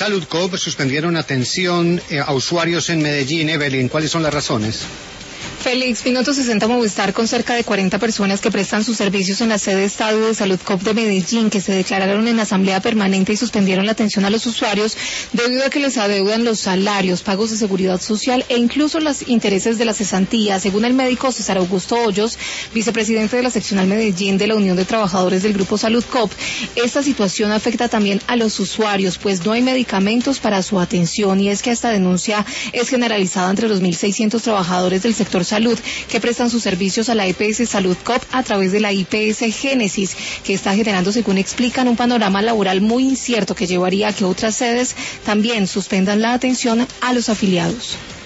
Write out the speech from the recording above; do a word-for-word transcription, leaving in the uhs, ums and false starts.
Saludcop suspendieron atención eh, a usuarios en Medellín. Evelyn, ¿cuáles son las razones? Félix, Minuto sesenta Movistar, con cerca de cuarenta personas que prestan sus servicios en la sede Estadio de Saludcop de Medellín, que se declararon en asamblea permanente y suspendieron la atención a los usuarios debido a que les adeudan los salarios, pagos de seguridad social e incluso los intereses de la cesantía. Según el médico César Augusto Hoyos, vicepresidente de la seccional Medellín de la Unión de Trabajadores del Grupo Saludcop, esta situación afecta también a los usuarios, pues no hay medicamentos para su atención, y es que esta denuncia es generalizada entre los mil seiscientos trabajadores del sector salud que prestan sus servicios a la E P S Saludcop a través de la I P S Génesis, que está generando, según explican, un panorama laboral muy incierto que llevaría a que otras sedes también suspendan la atención a los afiliados.